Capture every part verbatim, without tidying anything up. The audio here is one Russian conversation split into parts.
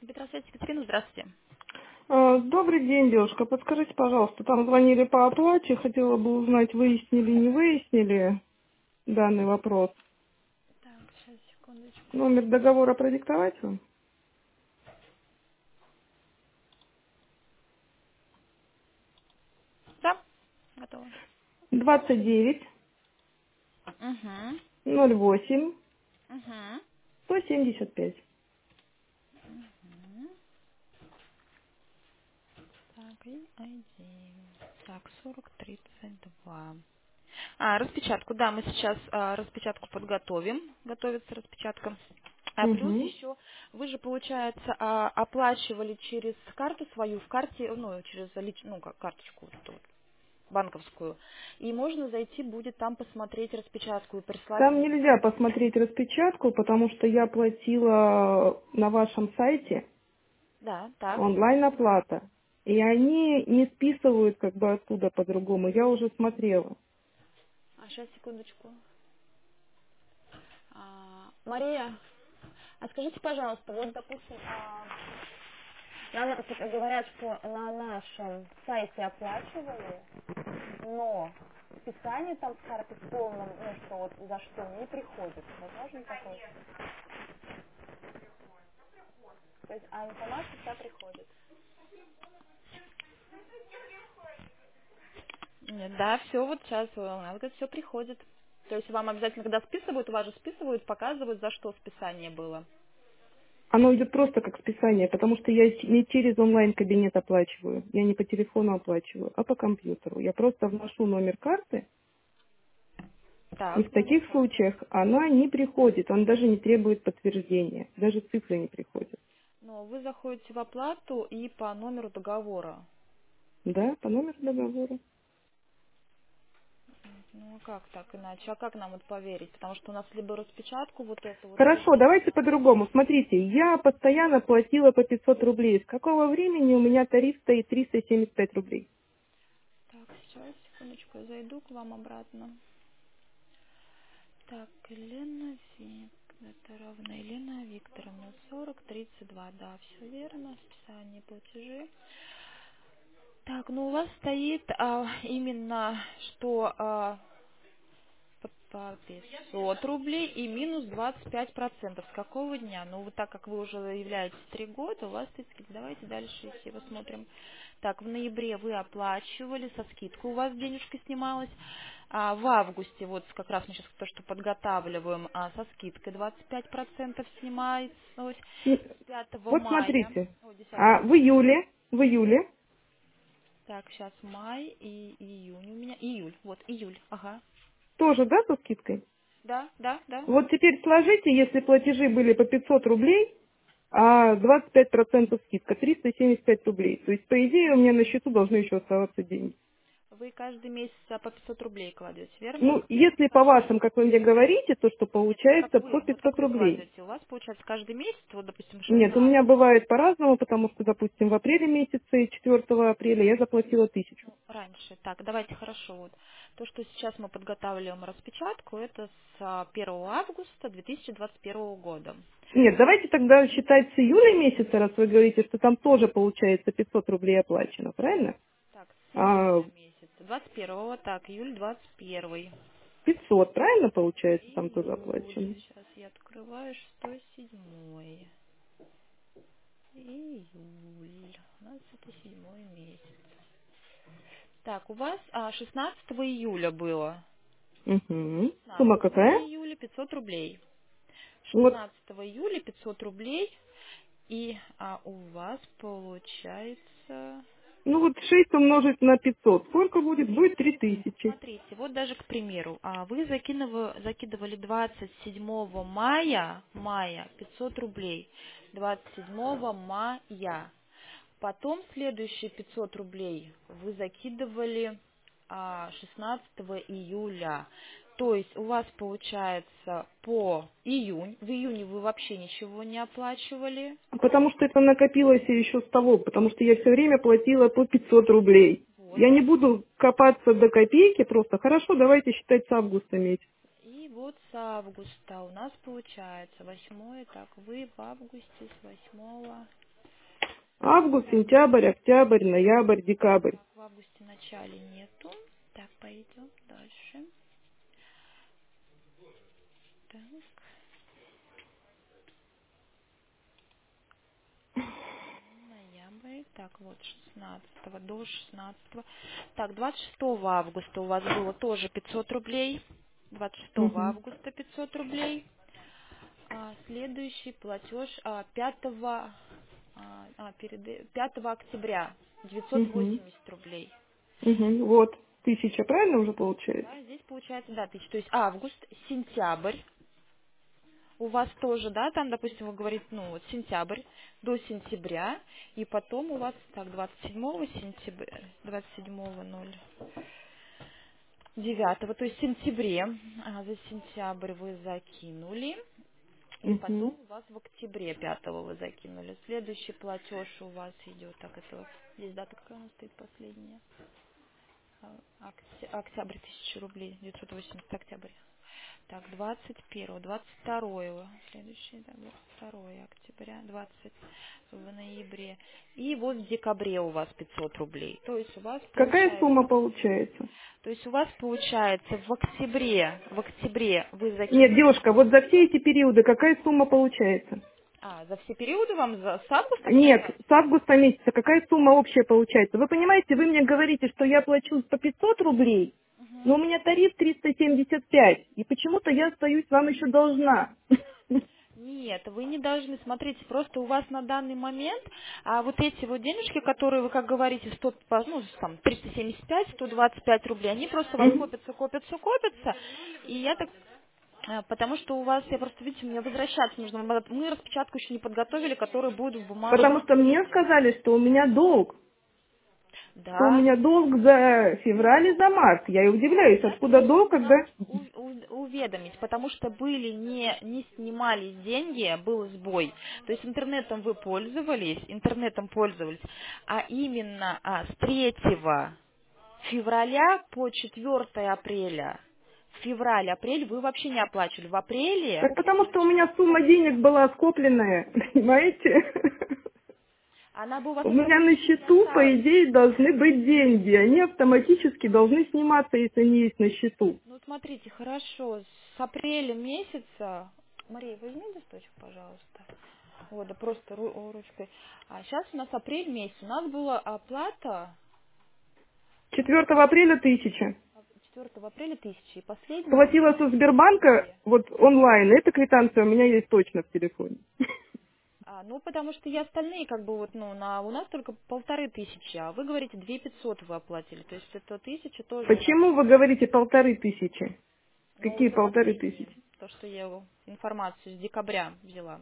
Петросвет, Екатерина, здравствуйте. А, Добрый день, девушка. Подскажите, пожалуйста, там звонили по оплате, хотела бы узнать, выяснили, не выяснили данный вопрос. Так, сейчас, секундочку. Номер договора продиктовать вам? Да, готово. двадцать девять Угу, ноль восемь угу. сто семьдесят пять. Так, и ай ди. Так, сорок тридцать два. А, распечатку, да, мы сейчас а, распечатку подготовим. Готовится распечатка. А плюс Угу. еще, вы же, получается, а, оплачивали через карту свою, в карте, ну, через лич- ну, как карточку вот эту вот, банковскую. И можно зайти будет там посмотреть распечатку и прислать. Там нельзя посмотреть распечатку, потому что я платила на вашем сайте Да, так. онлайн-оплата. И они не списывают как бы оттуда по-другому. Я уже смотрела. А сейчас, секундочку. А, Мария, а скажите, пожалуйста, вот, допустим, а, нам типа говорят, что на нашем сайте оплачивали, но списание там с карты в полном, ну, что вот за что не приходит. Возможно такое? То есть, а информация вся приходит. Нет, да, все вот сейчас, вот все приходит. То есть вам обязательно, когда списывают, у вас же списывают, показывают, за что списание было. Оно идет просто как списание, потому что я ч- не через онлайн-кабинет оплачиваю. Я не по телефону оплачиваю, а по компьютеру. Я просто вношу номер карты, и Так, в номер таких карты. случаях она не приходит, он даже не требует подтверждения, даже цифры не приходят. Но вы заходите в оплату и по номеру договора. Да, по номеру договора. Ну, а как так иначе? А как нам вот поверить? Потому что у нас либо распечатку вот эту вот Хорошо, видно. давайте по-другому. Смотрите, я постоянно платила по пятьсот рублей. С какого времени у меня тариф стоит триста семьдесят пять рублей? Так, сейчас, секундочку, я зайду к вам обратно. Так, Елена Вик... Это равно Елена Викторовна, сорок тридцать два, да, все верно, списание платежи. Так, ну у вас стоит а, именно, что а, по по пятьсот рублей и минус двадцать пять процентов. С какого дня? Ну, вот так как вы уже являетесь три года, у вас стоит скидка. Давайте дальше, если посмотрим. Так, в ноябре вы оплачивали, со скидкой у вас денежка снималась. А в августе, вот как раз мы сейчас то, что подготавливаем, а, со скидкой двадцать пять процентов снимается. М, С пятого Вот мая, смотрите, о, десятого, а в июле, в июле так, сейчас май и июнь у меня, июль, вот, июль, ага. тоже, да, со скидкой? Да, да, да. Вот теперь сложите, если платежи были по пятьсот рублей, а двадцать пять процентов скидка, триста семьдесят пять рублей. То есть, по идее, у меня на счету должны еще оставаться деньги. Вы каждый месяц а, по пятьсот рублей кладете, верно? Ну, если по вашим, как вы мне говорите, то что Нет, вот как получается вы, по вот как пятьсот вы рублей. кладете. У вас получается каждый месяц, вот, допустим, Нет, у шестнадцать. меня бывает по-разному, потому что, допустим, в апреле месяце, четвёртого апреля я заплатила тысячу. Ну, раньше. Так, давайте хорошо. Вот. То, что сейчас мы подготавливаем распечатку, это с а, первого августа две тысячи двадцать первого года. Нет, давайте тогда считать с июля месяца, раз вы говорите, что там тоже получается пятьсот рублей оплачено, правильно? Так, с А июля месяца. двадцать первого, так, июль двадцать первый. пятьсот, правильно получается, там тоже Июль. оплачено? Сейчас я открываю сто седьмой. Июль. У нас это седьмой месяц. Так, у вас а, шестнадцатого июля было. Угу. Сумма шестнадцатого какая? июля пятьсот рублей. Вот, шестнадцатого июля пятьсот рублей. И а, у вас получается... ну вот шесть умножить на пятьсот, сколько будет? Будет три тысячи. Смотрите, вот даже, к примеру, а, вы закинули, закидывали двадцать седьмого мая, мая пятьсот рублей. двадцать седьмого мая. Потом следующие пятьсот рублей вы закидывали а, шестнадцатого июля. То есть у вас получается по июнь. В июне вы вообще ничего не оплачивали. Потому что это накопилось еще с того, потому что я все время платила по пятьсот рублей. Вот. Я не буду копаться до копейки, просто хорошо, давайте считать с августа месяца. И вот с августа у нас получается восьмое. Так, вы в августе с восьмого. Август, сентябрь, октябрь, ноябрь, декабрь. Так, в августе начале нету. Так, пойдем дальше. Так, ноябрь. Так, вот шестнадцатого до шестнадцатого. Так, двадцать шестого августа у вас было тоже пятьсот рублей. двадцать шестого Угу. августа пятьсот рублей. А, следующий платеж а, пятого, а, а, перед, пятого октября девятьсот Угу. восемьдесят рублей. Угу. Вот, тысяча, правильно уже получается? Да, здесь получается, да, тысяча. То есть август, сентябрь. У вас тоже, да, там, допустим, вы говорите, ну, вот сентябрь до сентября, и потом у вас, так, двадцать седьмого сентября, двадцать седьмого ноль девятого, то есть в сентябре, а, за сентябрь вы закинули, и Угу. потом у вас в октябре пятого вы закинули. Следующий платеж у вас идет, так, это вот, здесь дата какая у нас стоит последняя? А, окт- Октябрь, тысяча рублей, девятьсот восемьдесят, октябрь. Так, двадцать первого, двадцать второго, следующий, да, двадцать второго октября, двадцать в ноябре. И вот в декабре у вас пятьсот рублей. То есть у вас Какая получается, сумма получается? то есть у вас получается в октябре, в октябре вы Нет, закинули, девушка, вот за все эти периоды какая сумма получается? а, за все периоды вам за, с августа Нет, начать? с августа месяца какая сумма общая получается? Вы понимаете, вы мне говорите, что я плачу по пятьсот рублей, но у Мгм. меня тариф триста семьдесят пять, и почему-то я остаюсь вам еще должна. Нет, вы не должны, смотрите, просто у вас на данный момент а вот эти вот денежки, которые вы, как говорите, сто, по- ну, там, триста семьдесят пять, сто двадцать пять рублей, они просто у вас Мгм. копятся, копятся, копятся, и я так, а, потому что у вас, я просто, видите, мне возвращаться нужно, мы мы распечатку еще не подготовили, которая будет в бумажном Потому что мне виде. сказали, что у меня долг, что у Да, меня долг за февраль и за март. Я и удивляюсь, я откуда долг, когда... должна у- у- уведомить, потому что были не, не снимались деньги, был сбой. То есть интернетом вы пользовались, интернетом пользовались, а именно а, с третьего февраля по четвёртое апреля. Февраль-апрель вы вообще не оплачивали. В апреле Так потому что у меня сумма денег была скопленная, понимаете? она бы у вас У меня на автоматически счету, по осталась. идее, должны быть деньги. Они автоматически должны сниматься, если они есть на счету. Ну, смотрите, хорошо, с апреля месяца... Мария, возьми листочек, пожалуйста. Вот, да просто ру- ручкой. А сейчас у нас апрель месяц. У нас была оплата четвёртого апреля тысяча. четвёртого апреля тысячи. И последняя Платила со Сбербанка две. вот онлайн. Эта квитанция у меня есть точно в телефоне. А, ну, потому что я остальные, как бы, вот, ну, на, у нас только полторы тысячи, а вы говорите, две пятьсот вы оплатили. То есть это тысяча тоже у нас. Почему вы говорите полторы тысячи? Но Какие уже полторы последние. тысячи? То, что я его информацию с декабря взяла.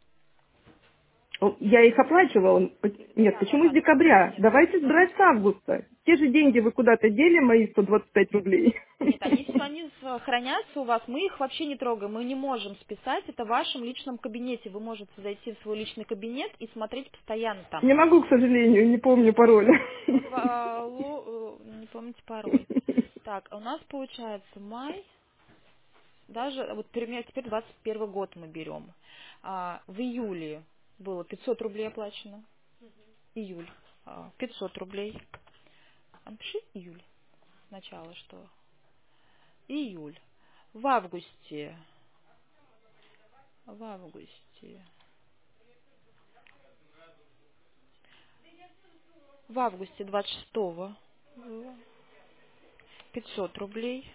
О, Я их оплачивала. Нет, Да, да, почему с да. Ну, декабря? нет, Давайте давайте. брать с августа. Те же деньги вы куда-то дели, мои сто двадцать пять рублей. Нет, они все, они с- хранятся у вас, мы их вообще не трогаем, мы не можем списать, это в вашем личном кабинете, вы можете зайти в свой личный кабинет и смотреть постоянно там. Не могу, к сожалению, не помню пароля. Вот, а, ло- э, не помните пароль. Так, а у нас получается май, даже, вот например, теперь двадцать первый год мы берем. А, в июле было пятьсот рублей оплачено, июль, а, пятьсот рублей. А напиши июль сначала, что июль. В августе В августе. В августе двадцать шестого было пятьсот рублей.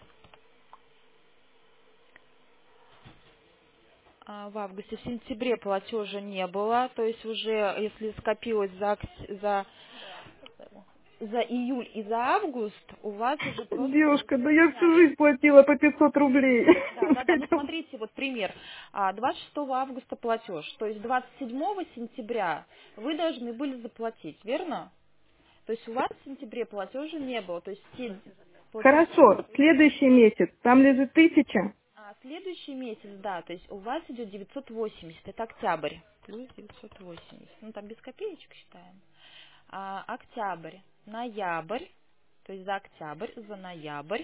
А в августе, в сентябре платежа не было. То есть уже, если скопилось за, ок- за, за июль и за август, у вас уже просто Девушка, да я всю снялись. жизнь платила по пятьсот рублей. Да, да, да. Ну Поэтому смотрите, вот пример. А, двадцать шестого августа платеж. То есть двадцать седьмого сентября вы должны были заплатить, верно? То есть у вас в сентябре платежа не было. То есть те платежи, Хорошо, следующий месяц. Там лежит тысяча. а следующий месяц, да, то есть у вас идет девятьсот восемьдесят, это октябрь, плюс девятьсот восемьдесят, ну там без копеечек считаем. А, октябрь, ноябрь, то есть за октябрь, за ноябрь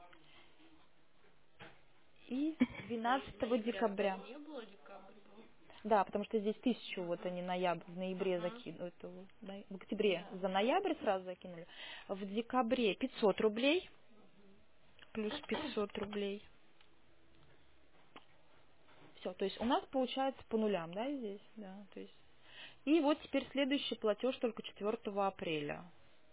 и двенадцатого декабря. Да, потому что здесь тысячу вот они ноябрь, в ноябре закинули, это вот, да, в октябре за ноябрь сразу закинули, в декабре пятьсот рублей, плюс пятьсот рублей. Все, то есть у нас получается по нулям, да, здесь, да, то есть. И вот теперь следующий платеж только четвёртого апреля.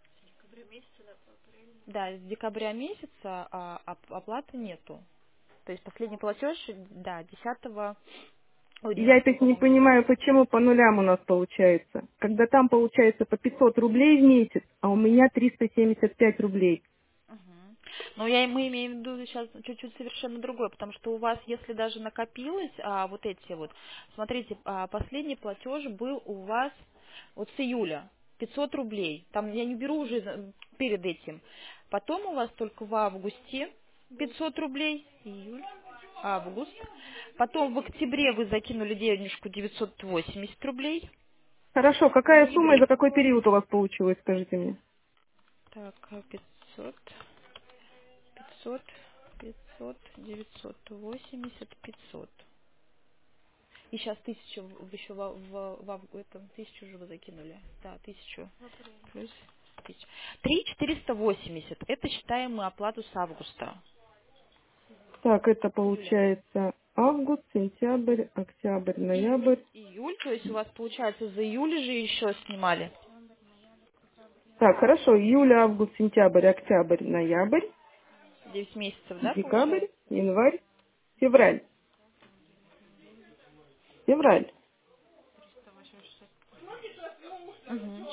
Да, с декабря месяца а, оп- оплаты нету. То есть последний платеж, да, десятого, ой, Я двенадцатого опять не по-моему, понимаю, числа. почему по нулям у нас получается. Когда там получается по пятьсот рублей в месяц, а у меня триста семьдесят пять рублей. Мгм. Но я, мы имеем в виду сейчас чуть-чуть совершенно другое, потому что у вас, если даже накопилось, а, вот эти вот, смотрите, а, последний платеж был у вас вот с июля, пятьсот рублей, там я не беру уже за- перед этим. Потом у вас только в августе пятьсот рублей, июль, август. Потом в октябре вы закинули денежку девятьсот восемьдесят рублей, Хорошо, в какая сумма и ноябре. за какой период у вас получилось, скажите мне? Так, а, пятьсот. пятьсот, пятьсот, девятьсот восемьдесят, пятьсот. И сейчас тысячу в- еще в, в, в авг- этом тысячу же вы закинули. Да, тысячу плюс тысяча. Три четыреста восемьдесят. Это считаем мы оплату с августа. Так, это С июля. получается август, сентябрь, октябрь, Июль. ноябрь. Июль, то есть у вас получается за июль же еще снимали. Так, хорошо, июль, август, сентябрь, октябрь, ноябрь, Девять месяцев, да, декабрь, получается? январь, февраль. Февраль. Угу.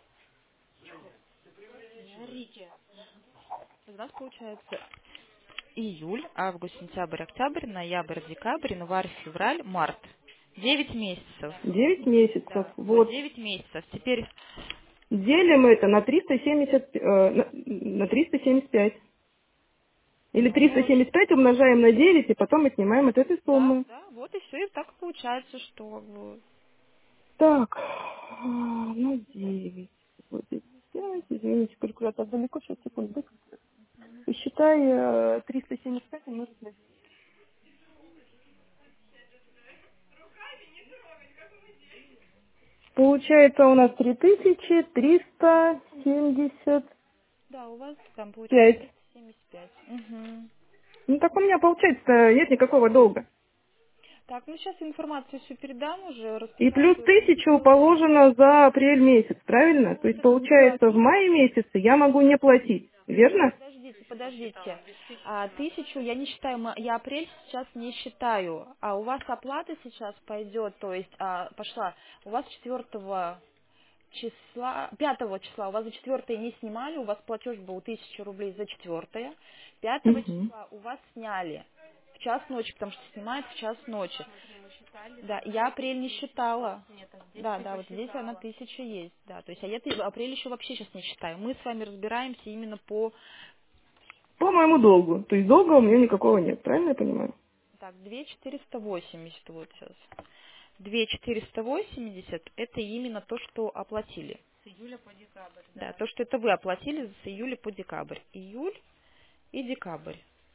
У нас получается июль, август, сентябрь, октябрь, ноябрь, декабрь, январь, февраль, март. Девять месяцев. Девять месяцев. Да, вот Вот. девять месяцев. Теперь, Делим это на триста семьдесят, э, на, на триста семьдесят пять. Или ну, триста семьдесят пять умножаем на девять, и потом мы снимаем от этой да, суммы. да, вот и все, и так получается, что вот. Так, а, на девять. Вот здесь пять. Извините, калькулятор далеко, сейчас, секунду. Посчитай э, триста семьдесят пять умножить на девять. Получается у нас три тысячи триста семьдесят Да, у вас там получается пять. триста семьдесят пять. Угу. Ну так у меня получается нет никакого долга. Так, ну сейчас информацию всю передам уже, И плюс расписание. тысячу положено за апрель месяц, правильно? То есть получается в мае месяце я могу не платить, верно? Подождите, подождите. А, тысячу я не считаю, мы- я апрель сейчас не считаю. А у вас оплата сейчас пойдет, то есть а, пошла. У вас четвертого числа, пятого числа, у вас за четвертое не снимали, у вас платеж был тысяча рублей за четвертое. Пятого Угу. числа у вас сняли в час ночи, потому что снимают в час ночи. Да, я апрель не считала. Да, да, вот здесь она тысяча есть, да. То есть, а я ты- апрель еще вообще сейчас не считаю. Мы с вами разбираемся именно по, По моему долгу. То есть долга у меня никакого нет, правильно я понимаю? так, две четыреста восемьдесят вот сейчас. две четыреста восемьдесят это именно то, что оплатили. Да, то, что это вы оплатили с июля по декабрь. Июль и декабрь.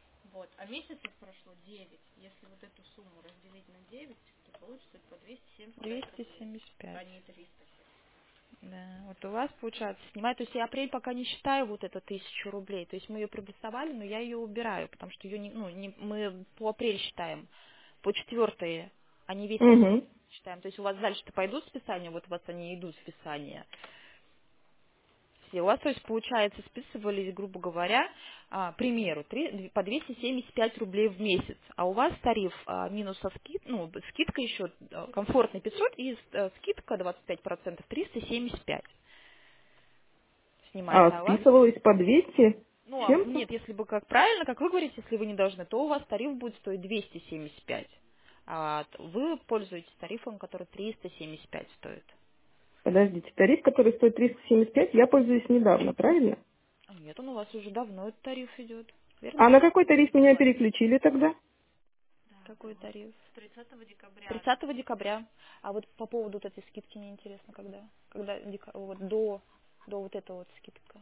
двести семьдесят пять. Да, вот у вас получается снимать, то есть я апрель пока не считаю вот это тысячу рублей, то есть мы ее проплюсовали, но я ее убираю, потому что ее не, ну, не, мы по апрель считаем, по четвертое, а не весь апрель Угу. считаем, то есть у вас дальше-то пойдут списания, вот у вас они идут списания. Все. У вас, то есть, получается, списывались, грубо говоря, а, к примеру, три- по двести семьдесят пять рублей в месяц, а у вас тариф а, минус со скид, ну, скидка еще а, комфортный пятьсот и э, скидка двадцать пять процентов триста семьдесят пять А снимается, а у вас, списывалось по двести ну, с а чем-то? нет, если бы как правильно, как вы говорите, если вы не должны, то у вас тариф будет стоить двести семьдесят пять, а т- вы пользуетесь тарифом, который триста семьдесят пять стоит. Подождите, тариф, который стоит триста семьдесят пять, я пользуюсь недавно, правильно? А нет, он у вас уже давно этот тариф идет, А верно? на какой тариф меня переключили тогда? Какой тариф? тридцатого декабря. А вот по поводу вот этой скидки мне интересно, когда? Когда дека- вот до, до вот этого вот скидка.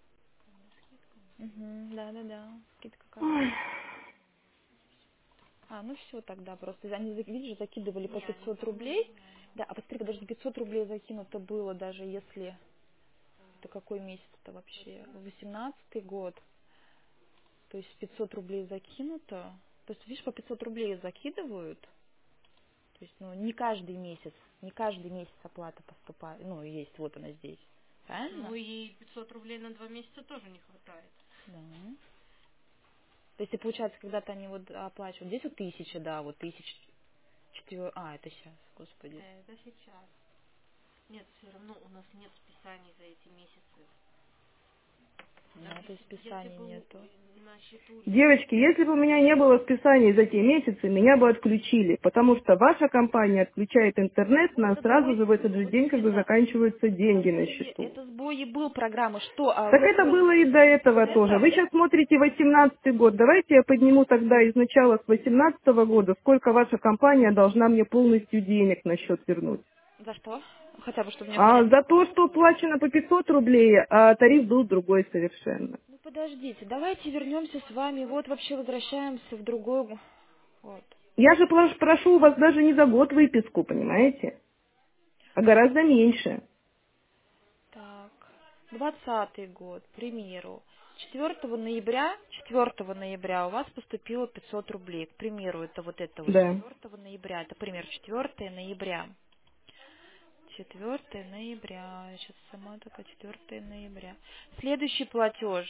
Угу, да, да, да. Скидка как? Ой, А, ну все тогда просто. Они, за- видишь, закидывали по Не, они пятьсот там рублей. уже... Да, а посмотри, даже пятьсот рублей закинуто было, даже если... Это какой месяц-то вообще? Восемнадцатый год. То есть пятьсот рублей закинуто. То есть, видишь, по пятьсот рублей закидывают. То есть, ну, не каждый месяц, не каждый месяц оплата поступает. Ну, есть, вот она здесь. Ну Правильно? и пятьсот рублей на два месяца тоже не хватает. Да. То есть, и получается, когда-то они вот оплачивают. Здесь вот тысяча, да, вот тысяча четыре. А, это сейчас, господи. Это сейчас. Нет, все равно у нас нет списаний за эти месяцы. Да, Даже то есть если, если списаний бы у- нету. на счету лежал... Девочки, если бы у меня не было списаний за те месяцы, меня бы отключили, потому что ваша компания отключает интернет, Ну, но этот сразу сбой же в этот был, же вот день как бы именно. заканчиваются Это деньги на сбой, счету. это сбой и был программы. Что, а Так вы это было и пользуетесь до этого тоже. Вы интернетом? сейчас смотрите восемнадцатый год. Давайте я подниму тогда из начала с восемнадцатого года, сколько ваша компания должна мне полностью денег на счет вернуть. За что? Хотя бы, чтобы мне А понять. за то, что плачено по пятьсот рублей, а тариф был другой совершенно. Ну, подождите, давайте вернемся с вами. Вот вообще возвращаемся в другой... г- Вот. Я же прош- прошу у вас даже не за год выписку, понимаете, а гораздо меньше. Так, двадцатый год, к примеру. четвёртого ноября, четвёртого ноября у вас поступило пятьсот рублей. К примеру, это вот это вот Да. четвёртого ноября. Это пример четвёртого ноября. четвёртого ноября. Сейчас сама только четвёртого ноября. Следующий платеж.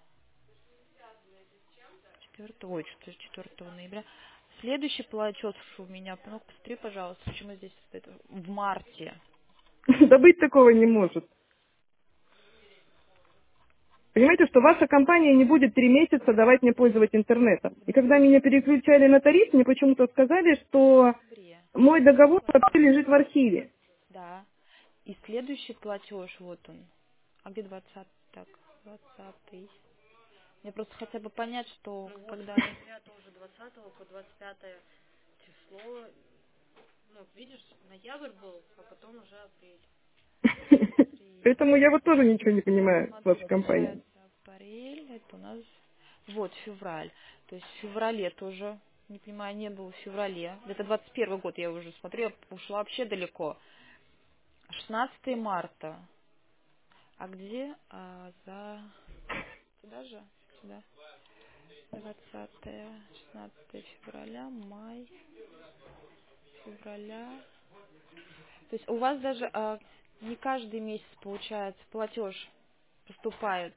четвёртого, ой, что четвёртого ноября. Следующий платеж у меня, ну посмотри, пожалуйста, почему здесь стоит в марте. Да быть такого не может. Понимаете, что ваша компания не будет три месяца давать мне пользоваться интернетом. И когда меня переключали на тариф, мне почему-то сказали, что В ноябре. мой договор вообще лежит в архиве. Да. И следующий платеж, вот он. А где двадцатый? Так, двадцатый. Мне просто хотя бы понять, что Ну вот, с когда... ноября тоже двадцатого по двадцать пятое число. Ну, видишь, ноябрь был, а потом уже апрель. Смотри, Поэтому я вот тоже ничего не понимаю с смотри, вашей компанией. получается апрель, это у нас... Вот, февраль. То есть в феврале тоже, не понимаю, не было в феврале. Это двадцать первый год, я уже смотрю, я ушла вообще далеко. шестнадцатого марта. А где? А, за... Сюда же? Сюда. двадцатое, шестнадцатое февраля, май, февраля. То есть у вас даже а, не каждый месяц, получается, платеж поступает.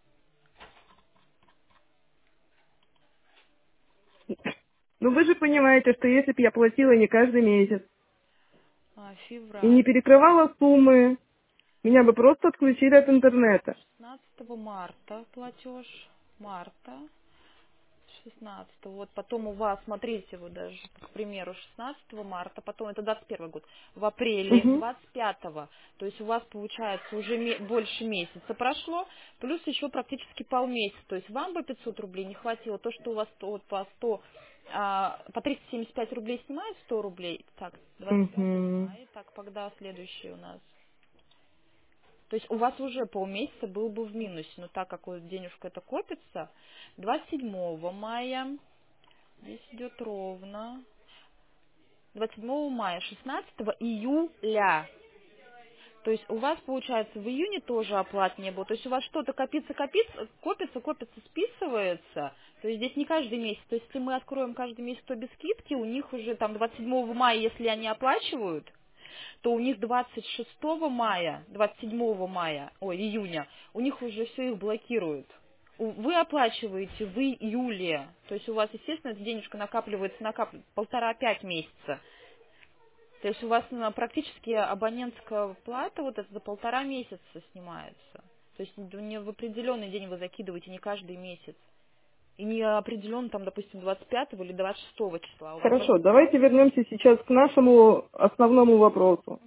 Но вы же понимаете, что если бы я платила не каждый месяц А, и не февраль. перекрывала суммы, меня бы просто отключили от интернета. шестнадцатого марта платеж. Марта. шестнадцатого. Вот потом у вас, смотрите, вот даже, к примеру, шестнадцатого марта, потом это двадцать первый год, в апреле Угу. двадцать пятого. То есть у вас, получается, уже ме- больше месяца прошло, плюс еще практически полмесяца. То есть вам бы пятьсот рублей не хватило. То, что у вас то- вот по сто, а, по триста семьдесят пять рублей снимают сто рублей. Так, двадцать пятого Угу. мая. Так, когда следующий у нас? То есть у вас уже полмесяца был бы в минусе, но так как вот денежка это копится, двадцать седьмого мая, здесь идет ровно, двадцать седьмого мая, шестнадцатого июля. То есть у вас, получается, в июне тоже оплат не было. То есть у вас что-то копится, копится, копится, копится, списывается. То есть здесь не каждый месяц. То есть если мы откроем каждый месяц, то без скидки, у них уже там двадцать седьмого мая, если они оплачивают, то у них двадцать шестого мая, двадцать седьмого мая, ой, июня, у них уже все их блокируют. У- Вы оплачиваете в июле, то есть у вас, естественно, эта денежка накапливается, накапливается полтора-пять месяца. То есть у вас ну, практически абонентская плата вот это за полтора месяца снимается. То есть не в определенный день вы закидываете, не каждый месяц. И не определенно, там, допустим, двадцать пятого или двадцать шестого числа. У вас Хорошо, давайте вернемся сейчас к нашему основному вопросу.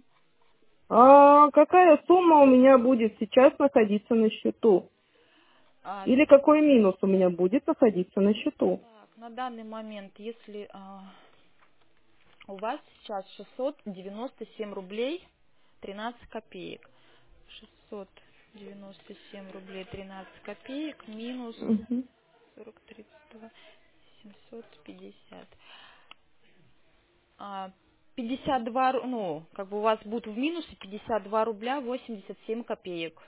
А какая сумма у меня будет сейчас находиться на счету? а, Или какой минус у меня будет находиться на счету? так, на данный момент, если а, у вас сейчас шестьсот девяносто семь рублей тринадцать копеек. шестьсот девяносто семь рублей тринадцать копеек минус Мгм. сорок тридцать два семьсот пятьдесят. А, пятьдесят два, ру- ну, как бы у вас будут в минусе пятьдесят два рубля восемьдесят семь копеек.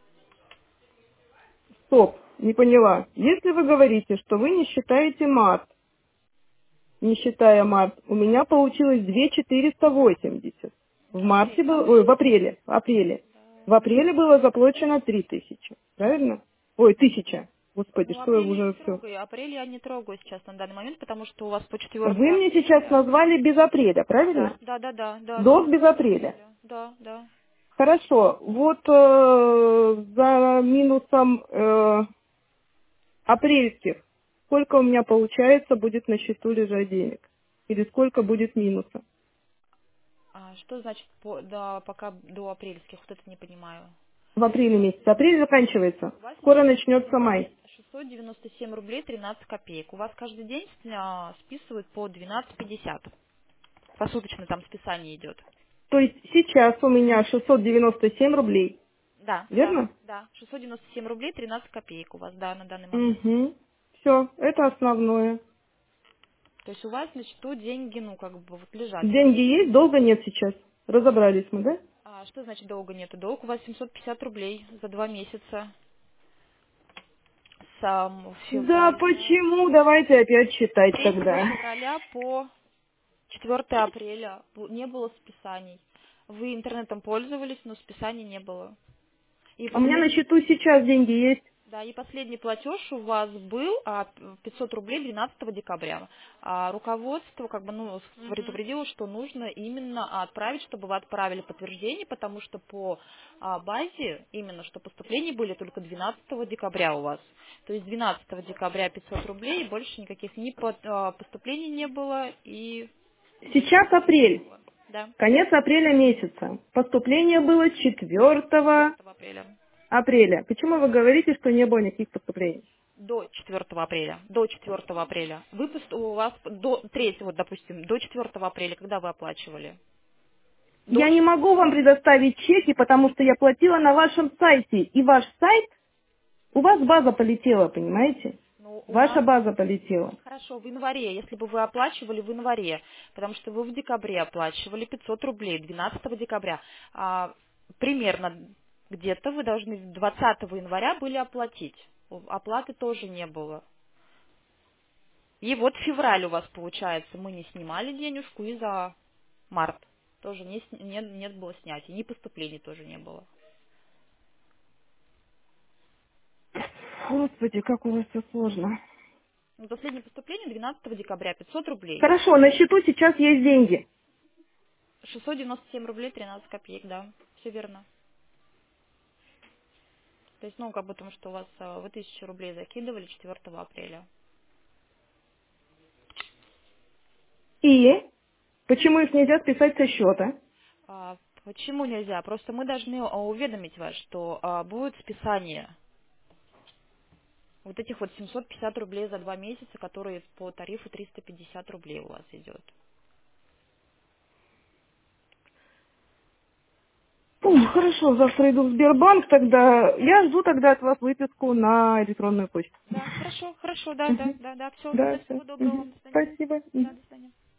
Стоп, не поняла. Если вы говорите, что вы не считаете март, не считая март, у меня получилось две тысячи четыреста восемьдесят. В марте Апрель, был, ой, в апрель. апреле, в апреле. Да. В апреле было заплачено три тысячи, правильно? Ой, тысяча. Господи, Ну, что я апрель я не уже все. трогаю. Апрель я не трогаю сейчас на данный момент, потому что у вас по Вы четвёртое мне сейчас апреля. назвали без апреля, Да, правильно? да, да, да, да, с Долг без четвёртого апреля. апреля. Да, да. Хорошо, вот э, за минусом э, апрельских, сколько у меня получается будет на счету лежать денег? Или сколько будет минуса? А что значит по, да, пока до апрельских? Вот это не понимаю. В апреле месяце. Апрель заканчивается. У вас на Скоро счету начнется май. есть шестьсот девяносто семь рублей тринадцать копеек. У вас каждый день а, списывают по двенадцать пятьдесят. Посуточно там списание идет. То есть сейчас у меня шестьсот девяносто семь рублей. Да, да, Верно? да. шестьсот девяносто семь рублей тринадцать копеек у вас, да, на данный момент. Угу. Все, это основное. То есть у вас на счету деньги, ну, как бы вот лежат. Деньги есть, долга нет сейчас. Разобрались мы, да? А что значит долга нету? Долг у вас семьсот пятьдесят рублей за два месяца. С ам, Да февраля, почему? Давайте опять с считать третьего тогда. февраля по четвёртое апреля бу- не было списаний. Вы интернетом пользовались, но списаний не было. И У меня на последний, счету сейчас деньги есть. да, и последний платеж у вас был а, пятьсот рублей двенадцатого декабря. А руководство как бы ну, Угу. предупредило, что нужно именно отправить, чтобы вы отправили подтверждение, потому что по а, базе именно что поступления были только двенадцатого декабря у вас. То есть двенадцатого декабря пятьсот рублей, и больше никаких ни под- а, поступлений не было, и больше Сейчас ничего не апрель. было. Да, Конец апреля месяца. Поступление было четвёртого четвёртого апреля. апреля. Почему вы говорите, что не было никаких поступлений? До четвёртого апреля. До четвёртого апреля. Выпуск у вас до третьего, вот, допустим, до четвёртого апреля, когда вы оплачивали? До Я не могу вам предоставить чеки, потому что я платила на вашем сайте. И ваш сайт, у вас база полетела, понимаете? Ну, у Ваша нас, база полетела. хорошо, в январе, если бы вы оплачивали в январе, потому что вы в декабре оплачивали пятьсот рублей, двенадцатого декабря, а, примерно где-то вы должны двадцатого января были оплатить. Оплаты тоже не было. И вот февраль у вас получается, мы не снимали денежку, и за март тоже не, сня- нет, нет было снятия, ни поступлений тоже не было. Господи, как у вас все сложно. Ну, последнее поступление двенадцатого декабря, пятьсот рублей. Хорошо, на счету сейчас есть деньги. шестьсот девяносто семь рублей тринадцать копеек, да, все верно. То есть, ну, как бы потому что у вас а, вы тысячу рублей закидывали четвёртого апреля. И почему их нельзя списать со счета? А, почему нельзя? Просто мы должны а, уведомить вас, что а, будет списание вот этих вот семьсот пятьдесят рублей за два месяца, которые по тарифу триста пятьдесят рублей у вас идет. Фу, хорошо, завтра иду в Сбербанк, тогда я жду тогда от вас выписку на электронную почту. Да, хорошо, хорошо, да, да, Мгм. да, да, все, Да, тогда все. всего доброго вам, Мгм. до свидания. Спасибо. Мгм. Да, до свидания.